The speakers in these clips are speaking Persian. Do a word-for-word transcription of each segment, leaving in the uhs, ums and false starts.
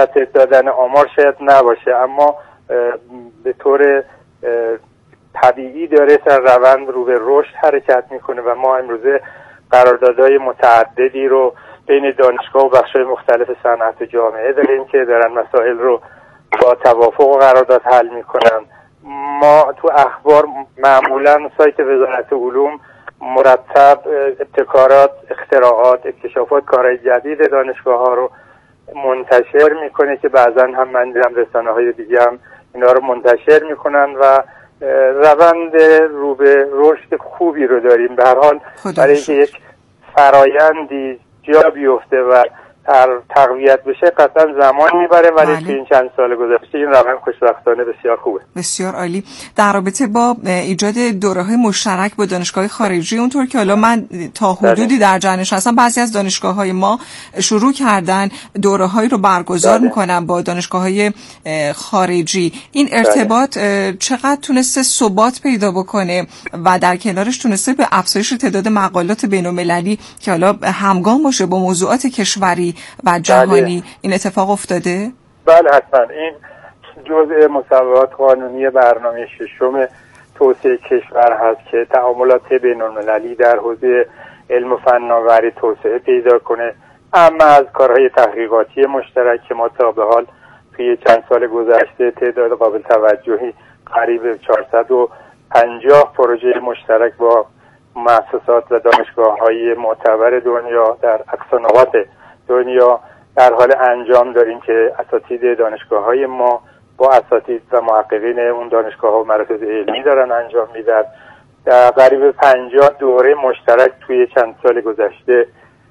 وسط دادن آمار شاید نباشه، اما به طور طبیعی داره در روند رو به رشد حرکت میکنه و ما امروزه قراردادهای متعددی رو بین دانشگاه و بخش‌های مختلف صنعت و جامعه داریم که دارن مسائل رو با توافق و قرارداد حل میکنن. ما تو اخبار معمولا سایت وزارت علوم مرتب ابتکارات، اختراعات، اکتشافات، کارهای جدید دانشگاه ها رو منتشر میکنه که بعضا هم من دیدم رسانه‌های دیگه هم اینا رو منتشر میکنن و روند رو به رشد خوبی رو داریم. به هر حال برای اینکه یک فرایندی جا بیفته و تقویت بشه قطعا زمان میبره، ولی تو این چند سال گذشته این روند خوشبختانه بسیار خوبه. بسیار عالی. در رابطه با ایجاد دوره‌های مشترک با دانشگاه خارجی، اونطور که حالا من تا حدودی در جریانش هستم، بعضی از دانشگاه‌های ما شروع کردن دوره‌هایی رو برگزار بله. میکنن با دانشگاه‌های خارجی. این ارتباط بله. چقدر تونسته ثبات پیدا بکنه و در کنارش تونسته به افزایش تعداد مقالات بین‌المللی که حالا همگام باشه با موضوعات کشوری و جهانی بله. این اتفاق افتاده؟ بله حتما. این جزء مصوبات قانونی برنامه ششم توسعه کشور هست که تعاملات بین‌المللی در حوزه علم و فناوری توسعه پیدا کنه. اما از کارهای تحقیقاتی مشترک که ما تا به حال توی چند سال گذشته تعداد قابل توجهی قریب چهارصد و پنجاه پروژه مشترک با مؤسسات و دانشگاه‌های معتبر دنیا در اقصانقاط دنیا در حال انجام داریم که اساتید دانشگاه‌های ما با اساتید و محققین اون دانشگاه‌ها و مراکز علمی دارن انجام میدن. در قریب پنجاه دوره مشترک توی چند سال گذشته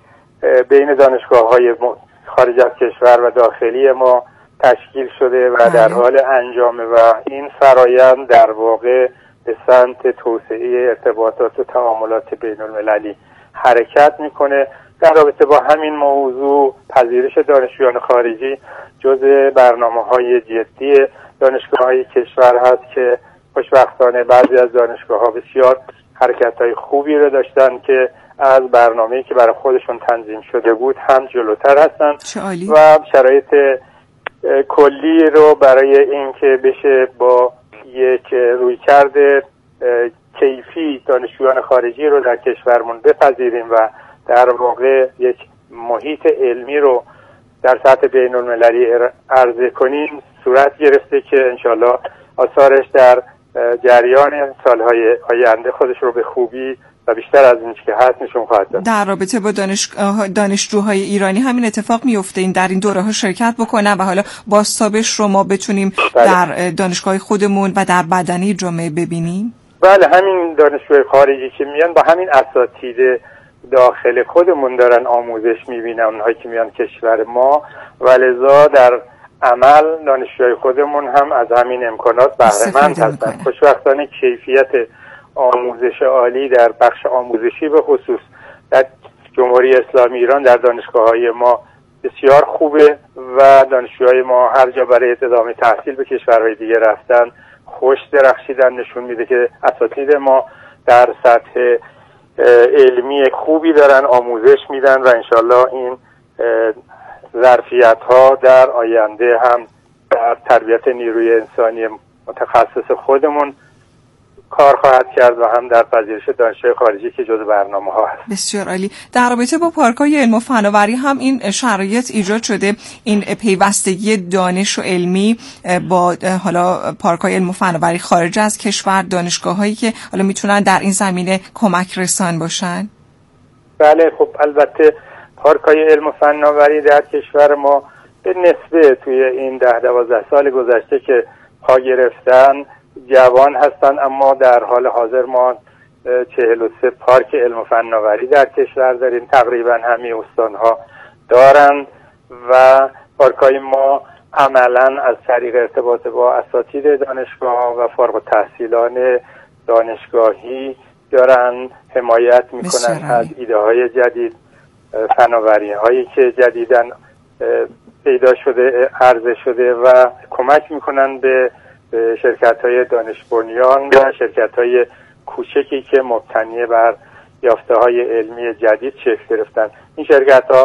بین دانشگاه‌های خارج از کشور و داخلی ما تشکیل شده و در حال انجامه و این فرایند در واقع به سمت توسعه ارتباطات و تعاملات بین‌المللی حرکت میکنه. در رابطه با همین موضوع پذیرش دانشجویان خارجی جزء برنامه‌های جدی دانشگاه‌های کشور هست که خوشبختانه بعضی از دانشگاه‌ها بسیار حرکت‌های خوبی رو داشتن که از برنامه‌ای که برای خودشون تنظیم شده بود هم جلوتر هستن و شرایط کلی رو برای اینکه بشه با یک رویکرد کیفی دانشجویان خارجی رو در کشورمون بپذیریم و در واقع یک محیط علمی رو در سطح بین المللی عرضه کنیم صورت گرفته که انشالله آثارش در جریان سالهای آینده خودش رو به خوبی و بیشتر از این که هست نشون خواهد داد. در رابطه با دانش... دانشجوهای ایرانی همین اتفاق میفته، این در این دوره ها شرکت بکنن و حالا بازتابش رو ما بتونیم بله. در دانشگاه خودمون و در بدنه جامعه ببینیم؟ بله، همین دانشجوهای خارجی که میان با همین اساتید داخل خودمون دارن آموزش میبینن، اونهایی که میان کشور ما، و لذا در عمل دانشجوهای خودمون هم از همین امکانات بهره مند هستن. خوشبختانه کیفیت آموزش عالی در بخش آموزشی به خصوص در جمهوری اسلامی ایران در دانشگاه‌های ما بسیار خوبه و دانشجوهای ما هر جا برای ادامه تحصیل به کشورهای دیگه رفتن خوش درخشیدن. نشون میده که اساتید ما در سطح علمی خوبی دارن آموزش میدن و انشالله این ظرفیت‌ها در آینده هم در تربیت نیروی انسانی متخصص خودمون کار خواهد کرد و هم در پذیرش دانشجوی خارجی که جزو برنامه‌ها هست. بسیار عالی. در رابطه با پارک‌های علم و فناوری هم این شرایط ایجاد شده، این پیوستگی دانش و علمی با حالا پارک‌های علم و فناوری خارج از کشور، دانشگاه‌هایی که حالا میتونن در این زمینه کمک رسان باشن. بله، خب البته پارک‌های علم و فناوری در کشور ما به نسبه توی این ده دوازده سال گذشته که پا گرفتن جوان هستن، اما در حال حاضر ما چهل و سه پارک علم و فناوری در کشور داریم، تقریبا همه استانها دارن و پارک‌های ما عملا از طریق ارتباط با اساتید دانشگاه و فارغ التحصیلان دانشگاهی دارن حمایت میکنن از ایده های جدید، فناوری هایی که جدیداً پیدا شده، عرضه شده و کمک میکنن به شرکت‌های دانش بنیان و شرکت‌های کوچکی که مبتنی بر یافته‌های علمی جدید شکل گرفتن. این شرکت‌ها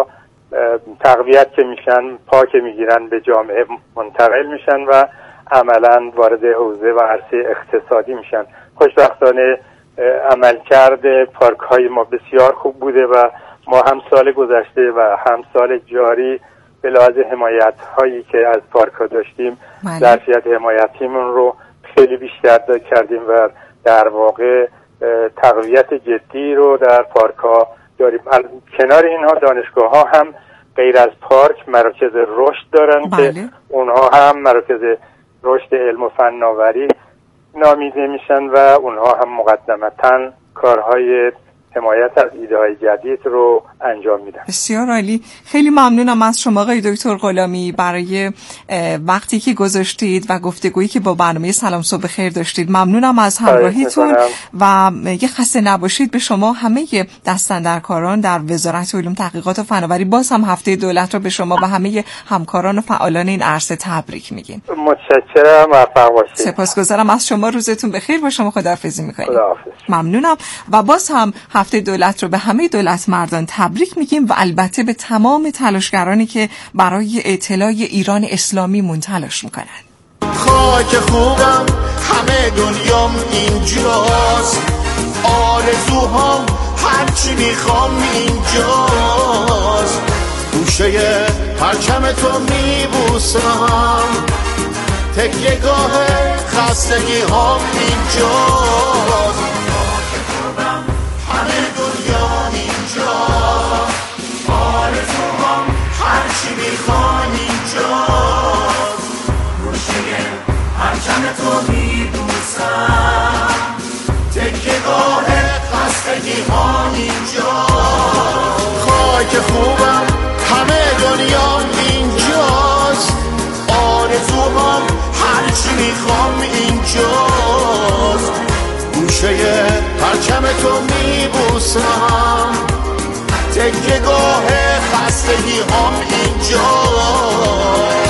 تقویت که میشن، پا که میگیرن به جامعه منتقل میشن و عملا وارد حوزه و عرصه اقتصادی میشن. خوشبختانه عملکرد پارک های ما بسیار خوب بوده و ما هم سال گذشته و هم سال جاری به لحاظ حمایت هایی که از پارک ها داشتیم ظرفیت حمایتیمون رو خیلی بیشتر کردیم و در واقع تقویت جدی رو در پارک ها داریم. کنار اینها دانشگاه ها هم غیر از پارک مراکز رشد دارن بله. که اونها هم مراکز رشد علم و فناوری نامیده میشن و اونها هم مقدمتاً کارهای حمایت از ایده های جدید رو انجام میدن. بسیار عالی. خیلی ممنونم از شما آقای دکتر غلامی برای وقتی که گذاشتید و گفتگویی که با برنامه سلام صبح خیر داشتید. ممنونم از همراهیتون و یه خسته نباشید به شما همه دستاندرکاران در وزارت علوم تحقیقات و فناوری. باز هم هفته دولت رو به شما و همه همکاران و فعالان این عرصه تبریک میگیم. متشکرم. موفق باشید. سپاسگزارم از شما. روزتون بخیر باشه. خداحافظی میکنیم. خداحافظ. ممنونم و باز هم هفته دولت رو به همه دولت مردان تبریک میگیم و البته به تمام تلاشگرانی که برای اطلاع ایران اسلامی مون تلاش میکنن. خاک خوبم همه دنیام اینجاست، آرزوهام هرچی میخوام اینجاست، گوشه پرچم تو میبوسم، تکیه گاه خستگی هام اینجاست، همه دنیا اینجاست، آرزوهام هرچی میخوام اینجاست، روشه پرچم تو میبوسم، تکیه گاه خستگی هام اینجاست، خاک خوبم همه دنیا اینجاست، آرزوهام هرچی میخوام اینجاست، گوشه پرچم تو میبوسم، تکیه گاه خستگی هم اینجاست.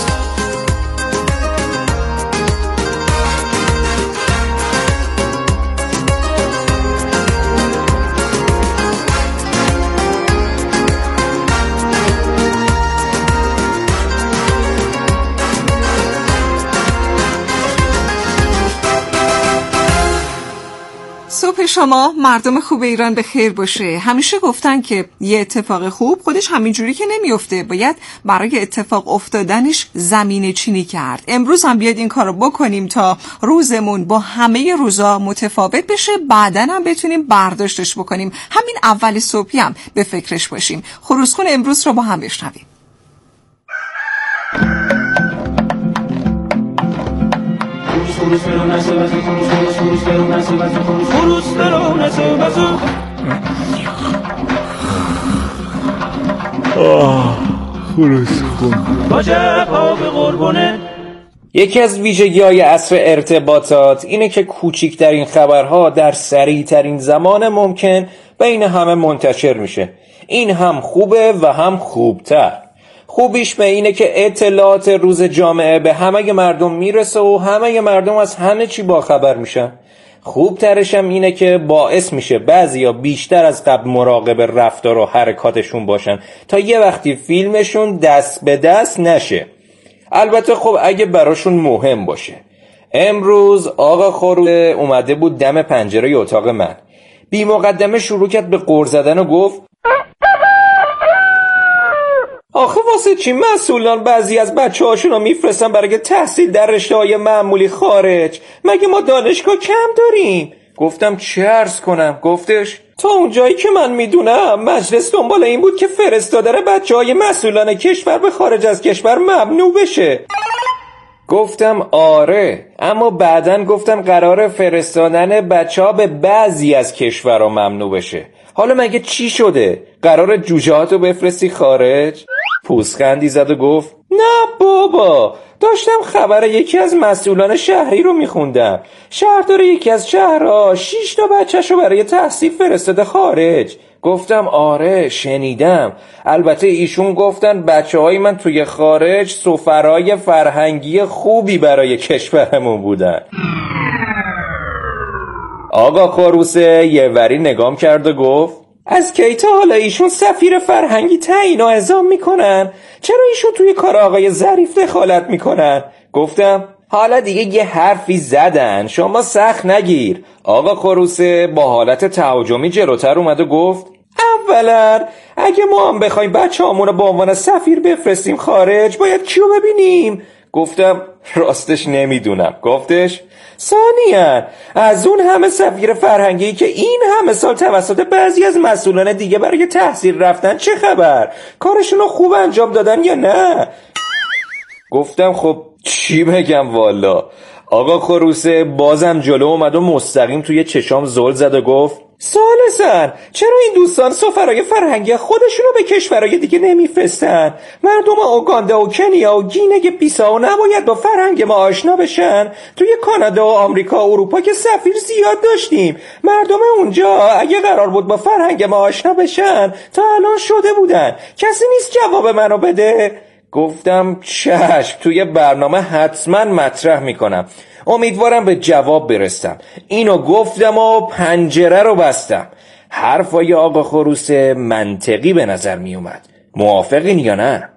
صبح شما مردم خوب ایران به خیر باشه. همیشه گفتن که یه اتفاق خوب خودش همینجوری که نمیفته، باید برای اتفاق افتادنش زمینه چینی کرد. امروز هم بیاد این کارو بکنیم تا روزمون با همه روزا متفاوت بشه، بعدن هم بتونیم برداشتش بکنیم. همین اول صبحی هم به فکرش باشیم. خروسخون امروز رو با هم بشنویم. خروس برو نسه بزن خروس خروس خروس برو نسه بزن خروس خروس برو نسه بزن. آه خروس خون باجه پا به قربونه. یکی از ویژگی‌های عصر ارتباطات اینه که کوچکترین خبرها در سریعترین زمان ممکن بین همه منتشر میشه. این هم خوبه و هم خوبتر. خوبیش به اینه که اطلاعات روز جامعه به همه مردم میرسه و همه مردم از همه چی باخبر میشن. خوبترش هم اینه که باعث میشه بعضیا بیشتر از قبل مراقب رفتار و حرکاتشون باشن تا یه وقتی فیلمشون دست به دست نشه. البته خب اگه براشون مهم باشه. امروز آقا خروس اومده بود دم پنجره اتاق من. بی مقدمه شروع کرد به غر زدن و گفت آخه واسه چی مسئولان بعضی از بچه هاشون رو میفرستن برای تحصیل در رشته‌های معمولی خارج؟ مگه ما دانشگاه کم داریم؟ گفتم چه عرض کنم؟ گفتش تا اونجایی که من میدونم مجلس دنبال این بود که فرستادن بچه های مسئولان کشور به خارج از کشور ممنوع بشه. گفتم آره، اما بعدن گفتن قرار فرستادن بچه ها به بعضی از کشورها ممنوع بشه. حالا مگه چی شده؟ قرار جوجهاتو بفرستی خارج؟ پوزخندی زد و گفت نه بابا، داشتم خبر یکی از مسئولان شهری رو میخوندم. شهردار یکی از شهرها شش تا بچه‌شو برای تحصیل فرستاده خارج. گفتم آره شنیدم. البته ایشون گفتن بچه‌های من توی خارج سفرای فرهنگی خوبی برای کشورمون بودن. آقا خروسه یه وری نگام کرد و گفت از کی تا حالا ایشون سفیر فرهنگی تعیین و اعزام میکنن؟ چرا ایشون توی کار آقای ظریف دخالت میکنن؟ گفتم حالا دیگه یه حرفی زدن، شما سخت نگیر. آقا خروسه با حالت تهاجمی جلوتر اومد و گفت اولا اگه ما هم بخوایم بچه همونو با عنوان سفیر بفرستیم خارج باید کیو ببینیم؟ گفتم راستش نمیدونم. گفتش ثانیاً از اون همه سفیر فرهنگی که این همه سال توسط بعضی از مسئولان دیگه برای تحصیل رفتن چه خبر؟ کارشونو خوب انجام دادن یا نه؟ گفتم خب چی بگم والا. آقا خروسه بازم جلو اومد و مستقیم توی چشام زل زد و گفت ثالثاً چرا این دوستان سفرای فرهنگی خودشونو به کشورهای دیگه نمیفرستن؟ مردم اوگاندا و کنیا و گینه بیساو نباید با فرهنگ ما آشنا بشن؟ توی کانادا و آمریکا و اروپا که سفیر زیاد داشتیم، مردم اونجا اگه قرار بود با فرهنگ ما آشنا بشن تا الان شده بودن. کسی نیست جواب منو بده؟ گفتم چشم، توی برنامه حتما مطرح میکنم، امیدوارم به جواب برسم. اینو گفتم و پنجره رو بستم. حرفای آقا خروسه منطقی به نظر می اومد. موافقین یا نه؟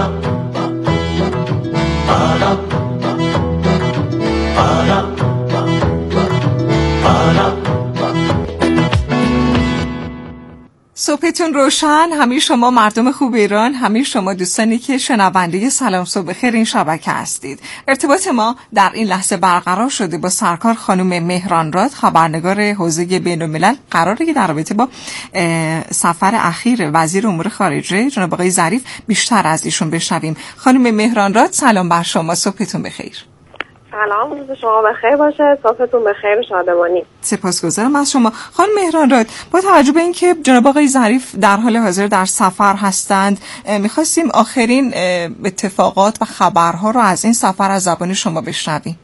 صبحتون روشن همه شما مردم خوب ایران، همه شما دوستانی که شنونده سلام صبح بخیر این شبکه هستید. ارتباط ما در این لحظه برقرار شده با سرکار خانم مهرانراد، خبرنگار حوزه بین‌الملل. قراره که در رابطه با سفر اخیر وزیر امور خارجه جناب آقای ظریف بیشتر از ایشون بشنویم. خانم مهرانراد سلام بر شما، صبحتون بخیر. سلام، روز شما بخیر باشه، صبحتون بخیر و شادمانی. سپاسگزارم از شما. خانم مهرانراد، با توجه به اینکه جناب آقای ظریف در حال حاضر در سفر هستند، می‌خواستیم آخرین اتفاقات و خبرها رو از این سفر از زبان شما بشنویم.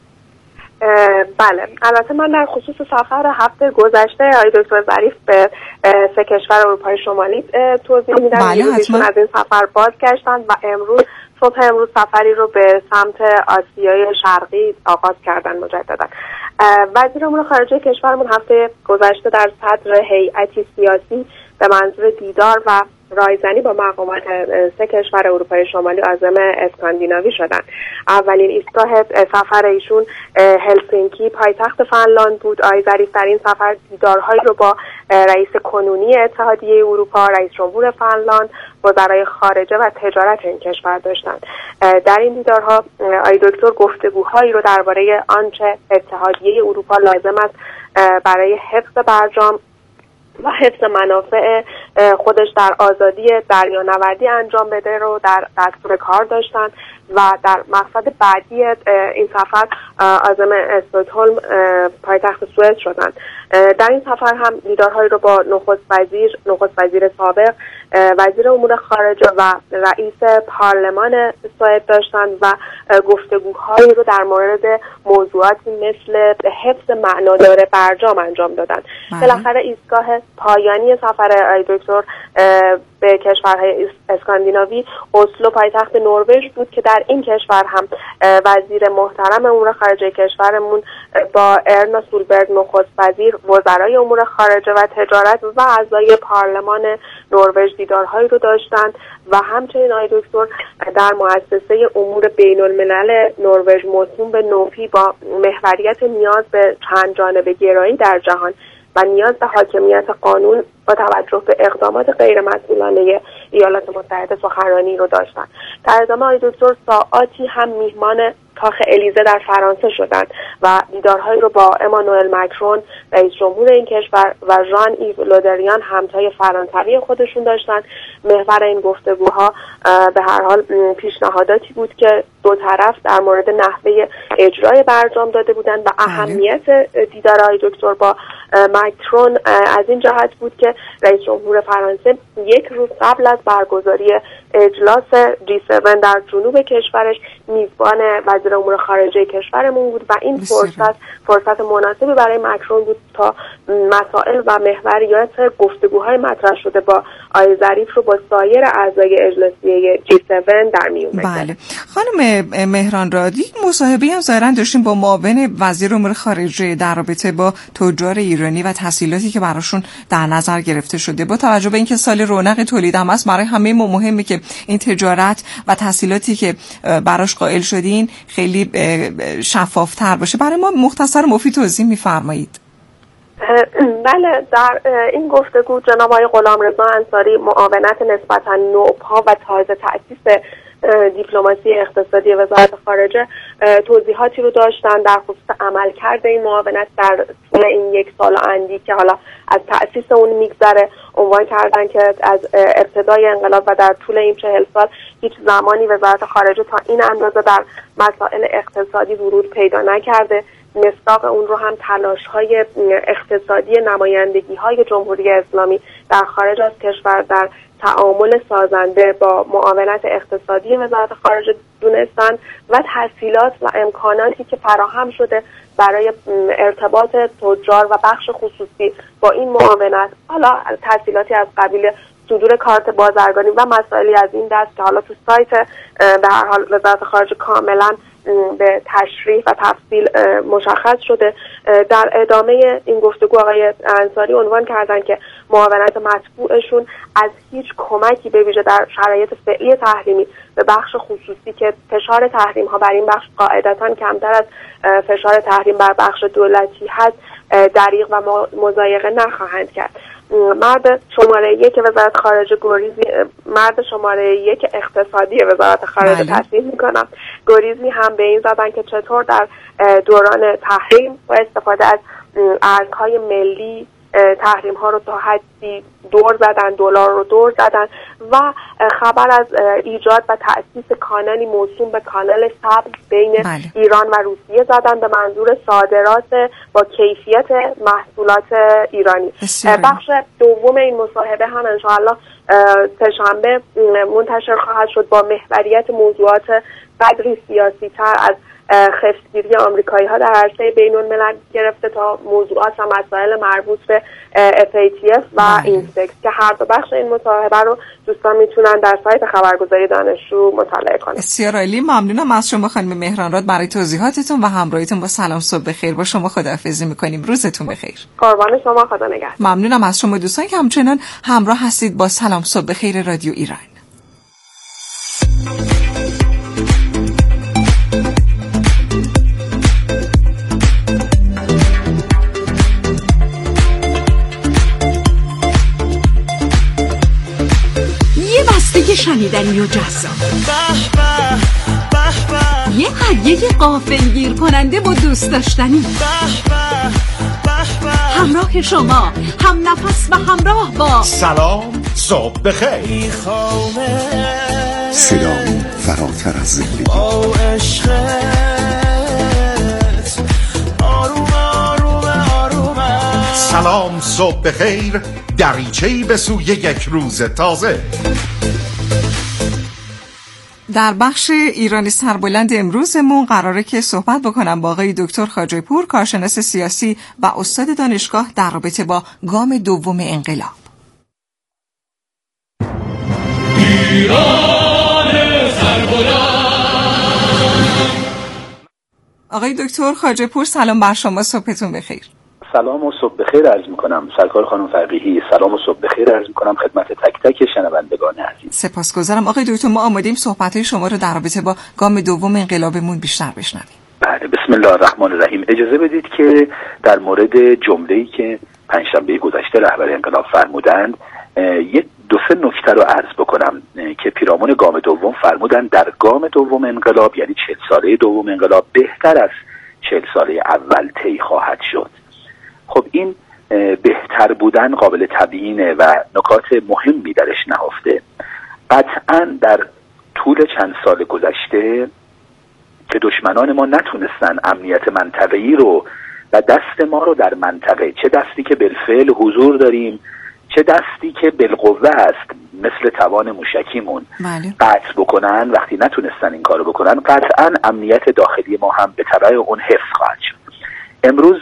بله، البته من در خصوص سفر هفته گذشته آقای دکتر ظریف به سه کشور اروپای شمالی توضیح میدم. بله، ایشون از این سفر بازگشتند و امروز صبح امروز سفری رو به سمت آسیای شرقی آغاز کردن مجددا. وزیر امور خارجه کشورمون هفته گذشته در صدر هیئتی سیاسی به منظور دیدار و رایزنی با مقامات سه کشور اروپای شمالی عازم اسکاندیناوی شدند. اولین ایستگاه سفر ایشون هلسینکی پایتخت فنلاند بود. آقای ظریف در این سفر دیدارهایی رو با رئیس کنونی اتحادیه اروپا، رئیس جمهور فنلاند، وزرای خارجه و تجارت این کشور داشتند. در این دیدارها آقای دکتر گفتگوهایی رو درباره آنچه اتحادیه اروپا لازم است برای حفظ برجام و حفظ منافع خودش در آزادی دریانوردی انجام بده رو در دستور کار داشتن و در مقصد بعدی این سفر عازم استکهلم پایتخت سوئد شدند. در این سفر هم دیدارهایی رو با نخست وزیر، نخست وزیر سابق، وزیر امور خارجه و رئیس پارلمان سوئد داشتند و گفتگوهایی رو در مورد موضوعاتی مثل حفظ معنادار برجام انجام دادند. بالاخره ایستگاه پایانی سفر آقای دکتر به کشورهای اسکاندیناوی اسلو پایتخت نروژ بود که در این کشور هم وزیر محترم امور خارجه کشورمون با ارنا سولبرگ نخست وزیر، وزرای امور خارجه و تجارت و اعضای پارلمان نروژ دیدارهایی رو داشتند و همچنین آقای دکتر در مؤسسه امور بین الملل نروژ موسوم به نوفی با محوریت نیاز به چند جانبه گرایی در جهان و نیاز به حاکمیت قانون با توجه به اقدامات غیر مسئولانه ایالات متحده سخنرانی رو داشتند. در ادامه آقای دکتر ساعاتی هم میهمان کاخ الیزه در فرانسه شدند و دیدارهایی رو با امانوئل مکرون رئیس جمهور این کشور و ژان ایو لودریان همتای فرانسوی خودشون داشتند. محور این گفتگوها به هر حال پیشنهاداتی بود که دو طرف در مورد نحوه اجرای برجام داده بودند و اهمیت دیدارهای دکتر با مکرون از این جهت بود که رئیس جمهور فرانسه یک روز قبل از برگزاری اجلاس جی هفت در جنوب کشورش میزبان وزیر امور خارجه کشورمون بود و این فرصت فرصت مناسبی برای مکرون بود تا مسائل و محوریات گفتگوهای مطرح شده با آقای ظریف رو با سایر اعضای اجلاسیه جی هفت در میون بگذاره. بله خانم مهرانراد، یک مصاحبه هم ظاهرا داشتیم با معاون وزیر امور خارجه در رابطه با تجار ایرانی و تسهیلاتی که براشون در نظر گرفته شده. با توجه به اینکه سال رونق تولید هم است، برای همه ما مهمه که این تجارت و تسهیلاتی که براش قائل شدین خیلی شفافتر باشه. برای ما مختصر و مفید توضیح می‌فرمایید؟ بله، در این گفتگو جناب آقای غلامرضا انصاری معاونت نسبتاً نوپا و تازه تأسیس دیپلماسی اقتصادی وزارت خارجه توضیحاتی رو داشتن در خصوص عملکرد این معاونت در طول این یک سال اندی که حالا از تأسیس اون میگذره. عنوان کردن که از ابتدای انقلاب و در طول این چهل سال هیچ زمانی وزارت خارجه تا این اندازه در مسائل اقتصادی ورود پیدا نکرده. مصداق اون رو هم تلاش‌های اقتصادی نمایندگی‌های جمهوری اسلامی در خارج از کشور در تعامل سازنده با معاونت اقتصادی وزارت خارجه دونستن و تسهیلات و امکاناتی که فراهم شده برای ارتباط تجار و بخش خصوصی با این معاونت، حالا تسهیلاتی از قبیل صدور کارت بازرگانی و مسائلی از این دست که حالا تو سایت به هر حال وزارت خارجه کاملا به تشریح و تفصیل مشخص شده. در ادامه این گفتگو آقای انصاری عنوان کردن که معاونت مطبوعشون از هیچ کمکی به ویژه در شرایط فعلی تحریمی به بخش خصوصی که فشار تحریم ها بر این بخش قاعدتاً کمتر از فشار تحریم بر بخش دولتی هست دریغ و مضایقه نخواهند کرد. مرد شماره یک وزارت خارجه گریزی مرد شماره یک اقتصادی وزارت خارجه تصدیق میکنم گریزی هم به این زدن که چطور در دوران تحریم و استفاده از ارزهای ملی تحریم ها رو تا حدی دور زدن، دلار رو دور زدن و خبر از ایجاد و تأسیس کانالی موسوم به کانال سبز بین بله. ایران و روسیه زدن به منظور صادرات با کیفیت محصولات ایرانی. بسیاره. بخش دوم این مصاحبه هم انشاءالله سه‌شنبه منتشر خواهد شد با محوریت موضوعات قدری سیاسی تر از خفتگیری آمریکایی ها در عرصه بین الملل گرفته تا موضوعات و مسائل مربوط به اف ای تی اف و اینسپکس که هر دو بخش این مصاحبه رو دوستان میتونن در سایت خبرگزاری دانشجو مطالعه کنن. بسیار عالی، ممنونم از شما خانم مهرانراد برای توضیحاتتون و همراهیتون. با سلام، صبح بخیر. با شما خداحافظی میکنیم. روزتون بخیر. قربان شما، خدا نگهدار. ممنونم از شما دوستان که همچنان همراه هستید با سلام صبح بخیر رادیو ایران. شنیدنی و جذاب، یه هدیه غافلگیر کننده و دوست داشتنی، همراه شما، هم نفس و همراه با سلام صبح بخیر. صدایی فراتر از زندگی، سلام صبح بخیر، دریچه‌ای به سوی یک روز تازه. در بخش ایرانی سربلند امروزمون قراره که صحبت بکنم با آقای دکتر خواجه پور، کارشناس سیاسی و استاد دانشگاه در رابطه با گام دوم انقلاب. ایران سربلند. آقای دکتر خواجه پور سلام بر شما، صبحتون بخیر. سلام و صبح بخیر عرض میکنم سرکار خانم فقیهی. سلام و صبح بخیر عرض میکنم خدمت تک تک شنوندگان عزیز. سپاسگزارم آقای دکتر. ما آمادیم صحبت‌های شما رو در رابطه با گام دوم انقلابمون بیشتر بشنویم. بله، بسم الله الرحمن الرحیم. اجازه بدید که در مورد جمله‌ای که پنجشنبه گذشته رهبر انقلاب فرمودند یک دو سه نکته رو عرض بکنم که پیرامون گام دوم فرمودند در گام دوم انقلاب، یعنی چهل ساله دوم انقلاب، بهتر از چهل ساله اول طی خواهد شد. خب این بهتر بودن قابل تبیینه و نکات مهمی درش نهفته. قطعاً در طول چند سال گذشته که دشمنان ما نتونستن امنیت منطقه‌ای رو و دست ما رو در منطقه، چه دستی که بالفعل حضور داریم، چه دستی که بالقوه است مثل توان موشکیمون قطع بکنن، وقتی نتونستن این کارو بکنن قطعا امنیت داخلی ما هم به تبع اون حفظ خواهد شد. امروز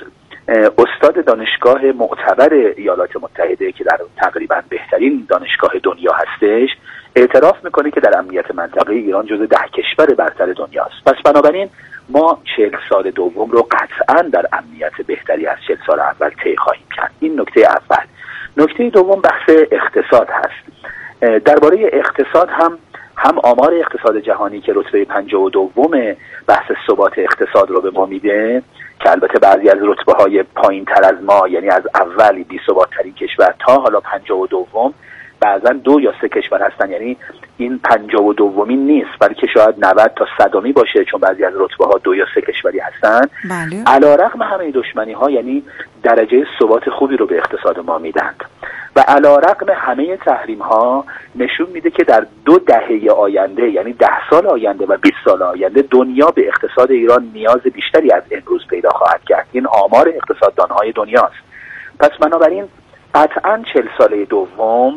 استاد دانشگاه معتبر ایالات متحده که در تقریبا بهترین دانشگاه دنیا هستش اعتراف میکنه که در امنیت منطقه ایران جزو ده کشور برتر دنیاست. پس بنابراین ما چهل سال دوم رو قطعا در امنیت بهتری از چهل سال اول طی خواهیم کرد. این نکته اول. نکته دوم بحث اقتصاد هست. درباره اقتصاد هم هم آمار اقتصاد جهانی که رتبه پنجاه و دوم بحث ثبات اقتصاد رو به ما میده که البته بعضی از رتبه های پایین تر از ما، یعنی از اول بی ثبات ترین کشور تا حالا پنجاه و دوم بعضا دو یا سه کشور هستن، یعنی این پنجاه و دومی نیست بلکه شاید نود تا صدمی باشه چون بعضی از رتبه ها دو یا سه کشوری هستن. بله. علیرغم همه دشمنی ها یعنی درجه ثبات خوبی رو به اقتصاد ما میدند و علیرغم همه تحریم ها نشون میده که در دو دهه آینده یعنی ده سال آینده و بیست سال آینده دنیا به اقتصاد ایران نیاز بیشتری از امروز پیدا خواهد کرد. این آمار اقتصاددانهای دنیاست. پس بنابراین قطعا چهل ساله دوم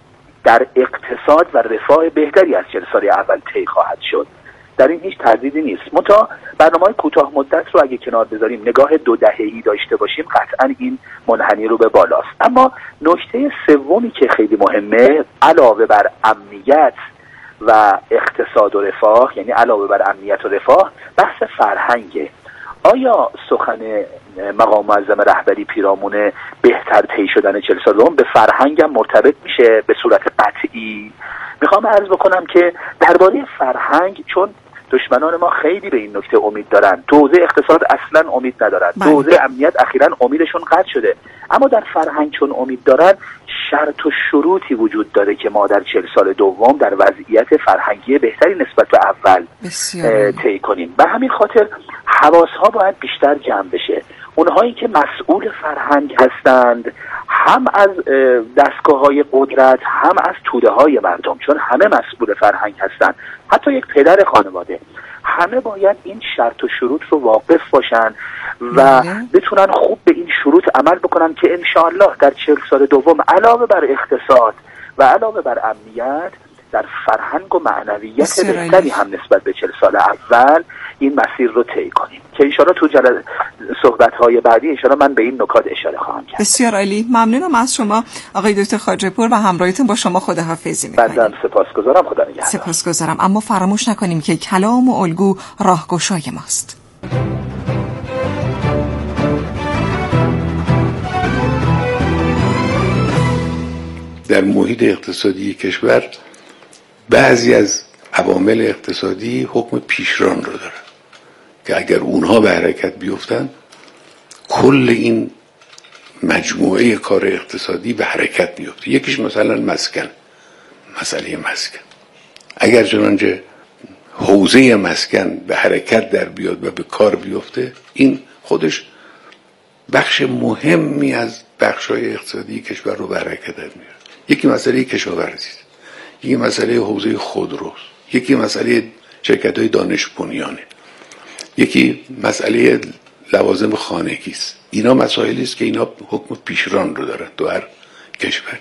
در اقتصاد و رفاه بهتری از چهل سال اول طی خواهد شد. در این هیچ تردیدی نیست. منتها برنامه‌های کوتاه مدت رو اگه کنار بذاریم نگاه دو دهه‌ای داشته باشیم قطعا این منحنی رو به بالاست. اما نکته سومی که خیلی مهمه علاوه بر امنیت و اقتصاد و رفاه، یعنی علاوه بر امنیت و رفاه بحث فرهنگه. آیا سخن مقام معظم رهبری پیرامون بهتر طی شدن چهل سال دوم به فرهنگم مرتبط میشه به صورت قطعی؟ میخوام عرض بکنم که درباره فرهنگ چون دشمنان ما خیلی به این نکته امید دارن، تو حوزه اقتصاد اصلا امید ندارن، تو حوزه امنیت اخیراً امیدشون قطع شده، اما در فرهنگ چون امید دارن شرط و شروطی وجود داره که ما در چهل سال دوم در وضعیت فرهنگی بهتری نسبت به اول طی کنیم. به همین خاطر حواسها باید بیشتر جمع بشه. اونهایی که مسئول فرهنگ هستند هم از دستگاه‌های قدرت هم از توده‌های مردم، چون همه مسئول فرهنگ هستند، حتی یک پدر خانواده، همه باید این شرط و شروط رو واقف باشن و بتونن خوب به این شروط عمل بکنن که انشاءالله در چهل سال دوم علاوه بر اقتصاد و علاوه بر امنیت در فرهنگ و معنویت بهتری هم نسبت به چهل سال اول این مسیر رو طی کنیم که انشاءالله تو جل... صحبت‌های بعدی انشاءالله من به این نکات اشاره خواهم کرد. بسیار عالی، ممنونم از شما آقای دکتر خواجه پور و همراهیتون با شما خداحافظی می‌کنم. بنده سپاسگزارم. خدا نگهدار. سپاسگزارم. اما فراموش نکنیم که کلام و الگو راهگشای ماست. در محیط اقتصادی کشور بعضی از عوامل اقتصادی حکم پیشران رو دارن که اگر اونها به حرکت بیفتن کل این مجموعه کار اقتصادی به حرکت میفته. یکیش مثلا مسکن، مسئله مسکن. اگر چنانچه حوزه مسکن به حرکت در بیاد و به کار بیفته این خودش بخش مهمی از بخش‌های اقتصادی کشور رو به حرکت در میاره. یکی مسئله کشاورزی، یکی مسئله حوزه خودروست، یکی مسئله شرکت‌های دانش بنیانه، یکی مسئله لوازم خانگی است. اینا مسائلی است که اینا حکم پیشران رو دارن تو هر کشوری.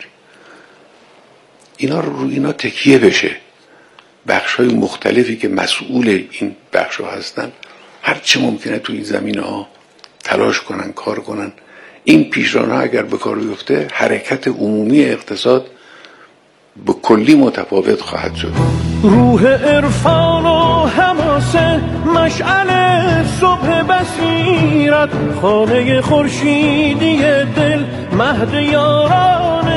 اینا رو اینا تکیه بشه. بخش‌های مختلفی که مسئول این بخش‌ها هستن هر چه ممکنه تو این زمینه‌ها تلاش کنن، کار کنن. این پیشران‌ها اگر به کار بیفته حرکت عمومی اقتصاد به کلی متفاوت خواهد شد. روح عرفان و حماسه مشعل صبح بصیرت، خانه خورشیدی دل مهد یاران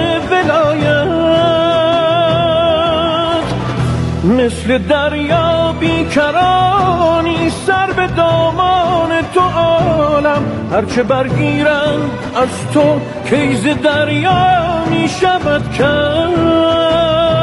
ولایت، مثل دریا بیکرانی سر به دامان تو عالم، هرچه برگیرند از تو کیز دریا می شود کم.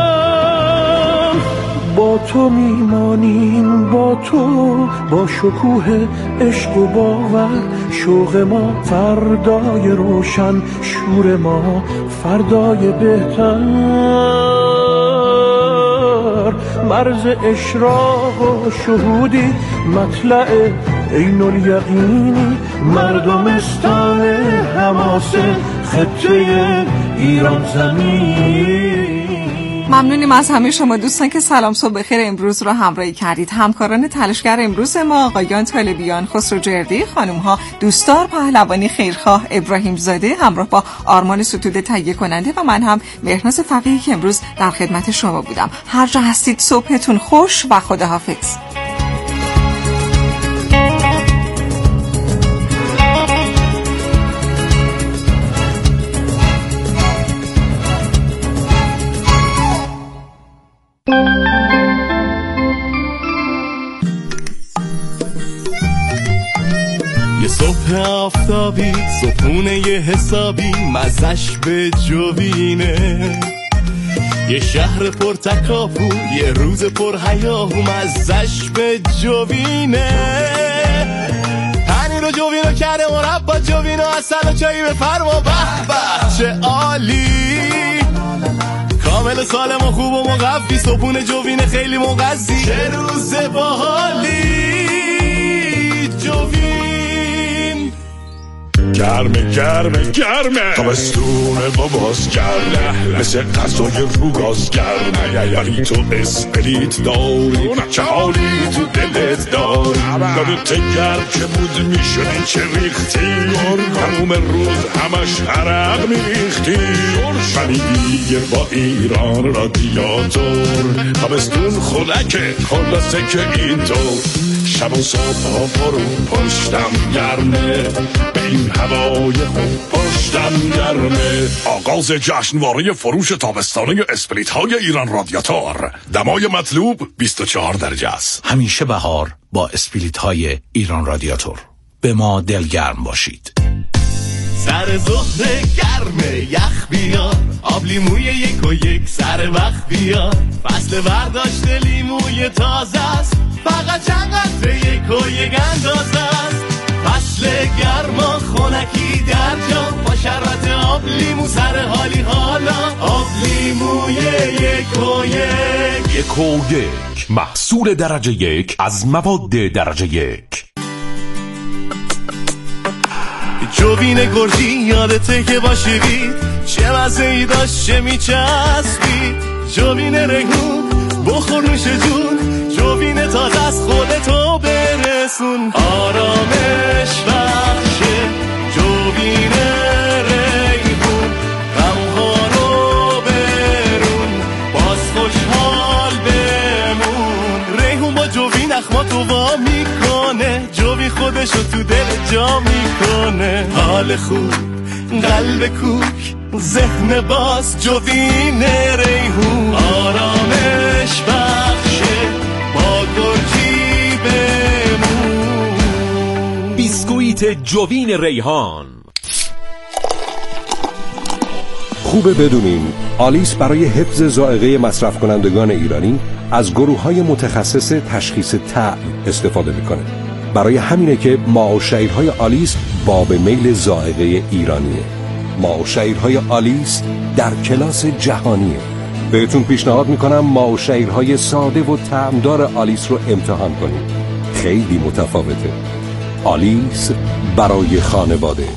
با تو میمانیم، با تو، با شکوه عشق و باور، شوق ما فردای روشن، شور ما فردای بهتر. مرز اشراق و شهودی، مطلع عین الیقینی، مردمستان حماسه، خطه ایران زمین. ممنونیم از همه شما دوستان که سلام صبح بخیر امروز رو همراهی کردید. همکاران تلاشگر امروز ما آقایان طالبیان، خسرو جردی، خانم ها دوستدار پهلوانی، خیرخواه، ابراهیم زاده، همراه با آرمان ستوده تهیه کننده و من هم مهرناز فقیهی که امروز در خدمت شما بودم. هر جا هستید صبحتون خوش و خداحافظ. صبح آفتابی، صبحونه یه حسابی، مزش به جوینه، یه شهر پر تکاپو، یه روز پر هیاهو، مزش به جوینه، پنیر و جوینو کرده مربا، جوینو اصل و چایی بفرما، به به چه عالی، کامل سالم و خوب و مقفی، صبحونه جوینه خیلی مغذی، چه روز باحالی جوین. گرمه گرمه گرمه تابستونه باباز گرمه، مثل غذای رو گاز گرمه، ولی تو اسپریت داری، چه حالی تو دلت داری، یادت گرم که بود میشدی چه ریختی، تموم روز همش عرق میریختی، ولی دیگه با ایران رادیاتور تابستون خنکه، خلاصه که اینطور شب و صبح ها برو پشتم گرمه، به این هوای خوب پشتم گرمه. آغاز جشنواره فروش تابستانه اسپریت های ایران رادیاتور، دمای مطلوب بیست و چهار درجه است. همیشه بهار با اسپریت های ایران رادیاتور. به ما دلگرم باشید. سر ظهر گرمه یخ بیار، آب لیموی یک و یک سر وقت بیار، فصل برداشت لیموی تازه است، فقط چند قطره یک و یک اندازه است، فصل گرما خونکی در جا، با شربت آب لیمو سر حالی حالا، آب لیموی یک و یک. یک و یک محصول درجه یک از مواد درجه یک. جوین گرجی یادته که باشی بید، چه مزه‌ای داشت چه میچسبید، جوین ریحون بخور نوش جون، جوین تازه از خودتو برسون، آرامش بخشه جوین ریحون، غمها رو برون باز خوشحال بمون، ریحون با جوین اخماتو وا میکنه، جوین خودشو تو دل جا میکنه، حال خوب قلب کوک ذهن باز، جوین ریحون آرامش بخشه با گرجی بمون. بیسکویت جوین ریحان. خوبه بدونین آلیس برای حفظ ذائقه مصرف کنندگان ایرانی از گروه‌های متخصص تشخیص طعم استفاده میکنه. برای همینه که ماء و شعیرهای آلیس باب میل ذائقه ایرانیه. ماء و شعیرهای آلیس در کلاس جهانیه. بهتون پیشنهاد میکنم ماء و شعیرهای ساده و طعمدار آلیس رو امتحان کنید. خیلی متفاوته. آلیس برای خانواده.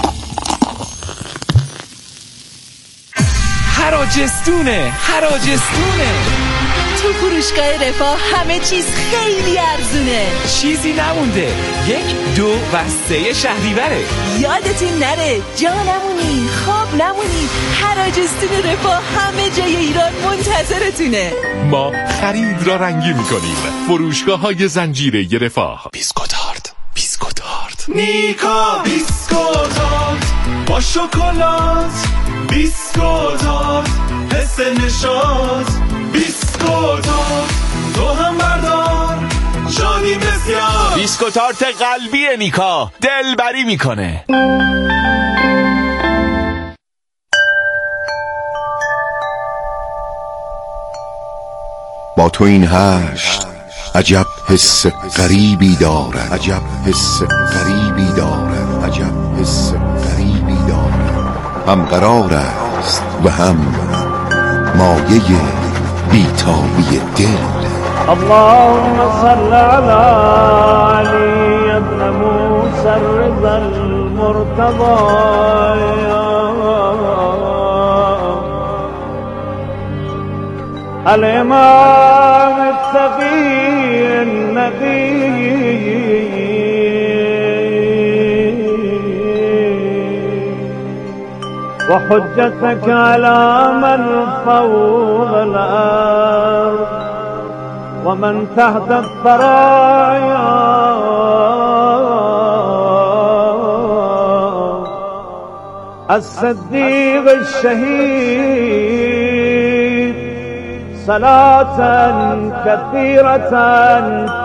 حراجستونه حراجستونه تو فروشگاه رفاه همه چیز خیلی ارزونه، چیزی نمونده. یک دو و سه شهریوره. یادتون نره جا نمونی خواب نمونی، حراجستون رفاه همه جای ایران منتظرتونه. ما خرید را رنگی میکنیم. فروشگاه های زنجیره رفاه. بیسکوتارد بیسکوتارد نیکا بیسکوتارد با شکلات، بیسکوتارد حس نشاط، بیسکوتارد تو هم بردار شادی بسیار. بیسکوتارت قلبی نیکا دلبری میکنه. با تو این هشت عجب حس غریبی دارد، عجب حس غریبی دارد، عجب حس غریبی دارد. هم قرار است و هم مایه بیتابی دل. اللهم صل على علي ابن موسى الرضا المرتضى الإمام التقي النبي وحجتك على من فوق الأرض ومن تحت الثرايا الصديق الشهيد صلاة كثيرة